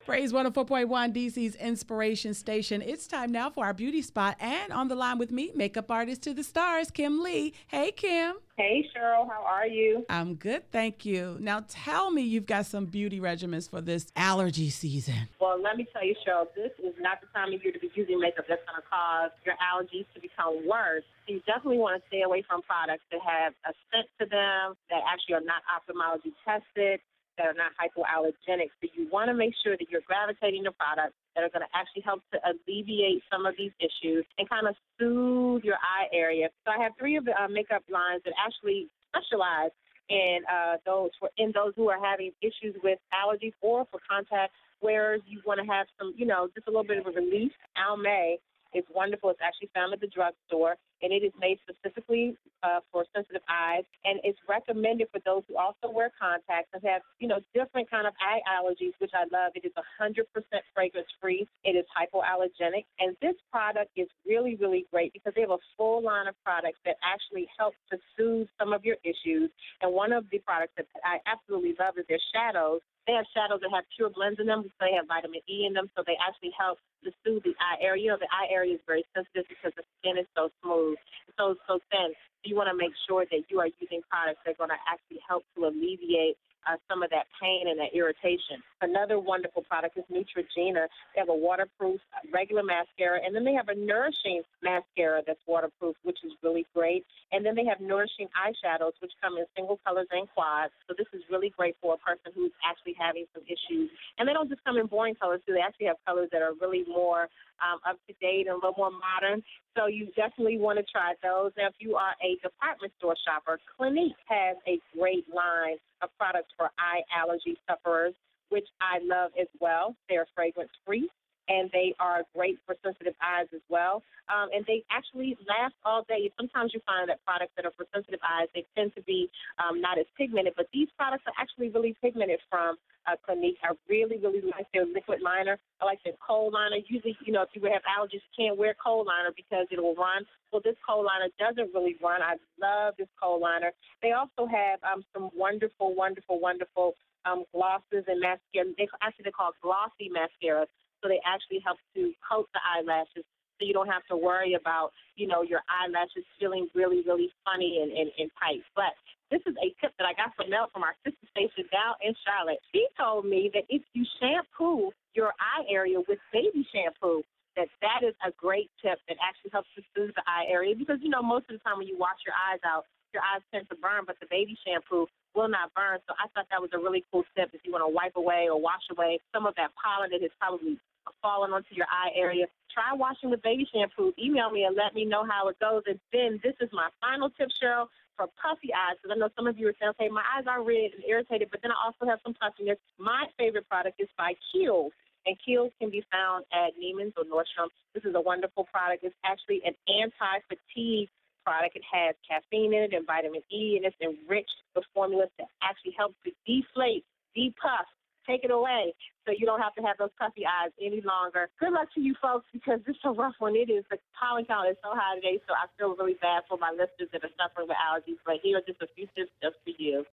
Praise 104.1 DC's Inspiration Station. It's time now for our beauty spot. And on the line with me, makeup artist to the stars, Kim Lee. Hey, Kim. Hey, Cheryl. How are you? I'm good, thank you. Now tell me you've got some beauty regimens for this allergy season. Well, let me tell you, Cheryl, this is not the time of year to be using makeup that's going to cause your allergies to become worse. So you definitely want to stay away from products that have a scent to them, that actually are not ophthalmology tested, that are not hypoallergenic. So you want to make sure that you're gravitating to products that are going to actually help to alleviate some of these issues and kind of soothe your eye area. So I have three of the makeup lines that actually specialize in those who are having issues with allergies, or for contact wearers, you want to have some, just a little bit of a relief. Almay is wonderful. It's actually found at the drugstore, and it is made specifically for sensitive eyes, and it's recommended for those who also wear contacts and have, different kind of eye allergies, which I love. It is 100% fragrance-free. It is hypoallergenic, and this product is really, really great because they have a full line of products that actually help to soothe some of your issues, and one of the products that I absolutely love is their shadows. They have shadows that have pure blends in them because they have vitamin E in them, so they actually help to soothe the eye area. The eye area is very sensitive because the skin is so smooth, so thin. You want to make sure that you are using products that are going to actually help to alleviate some of that pain and that irritation. Another wonderful product is Neutrogena. They have a waterproof regular mascara, and then they have a nourishing mascara that's waterproof, which is really great. And then they have nourishing eyeshadows, which come in single colors and quads. So this is really great for a person who's actually having some issues. And they don't just come in boring colors, too. They actually have colors that are really more up-to-date and a little more modern. So you definitely want to try those. Now, if you are a department store shopper, Clinique has a great line of products for eye allergy sufferers, which I love as well. They're fragrance-free, and they are great for sensitive eyes as well. And they actually last all day. Sometimes you find that products that are for sensitive eyes, they tend to be not as pigmented, but these products are actually really pigmented from Clinique. I really, really like their liquid liner. I like their cold liner. Usually, if you have allergies, you can't wear cold liner because it will run. Well, this cold liner doesn't really run. I love this cold liner. They also have some wonderful, wonderful, wonderful glosses and mascara. They're called glossy mascaras. So they actually help to coat the eyelashes so you don't have to worry about, your eyelashes feeling really, really funny and tight. But this is a tip that I got from Mel from our sister station down in Charlotte. She told me that if you shampoo your eye area with baby shampoo, that is a great tip that actually helps to soothe the eye area because, most of the time when you wash your eyes out, your eyes tend to burn, but the baby shampoo will not burn. So I thought that was a really cool tip if you want to wipe away or wash away some of that pollen that has probably fallen onto your eye area. Try washing with baby shampoo. Email me and let me know how it goes. And then this is my final tip, Cheryl, for puffy eyes, because I know some of you are saying, okay, my eyes are red and irritated, but then I also have some puffiness. My favorite product is by Kiehl's. And Kiehl's can be found at Neiman's or Nordstrom. This is a wonderful product. It's actually an anti-fatigue product. It has caffeine in it and vitamin E, and it's enriched with formulas that actually help to deflate, depuff, take it away so you don't have to have those puffy eyes any longer. Good luck to you folks because this is a rough one. It is. The pollen count is so high today, so I feel really bad for my listeners that are suffering with allergies. But here are just a few tips just for you.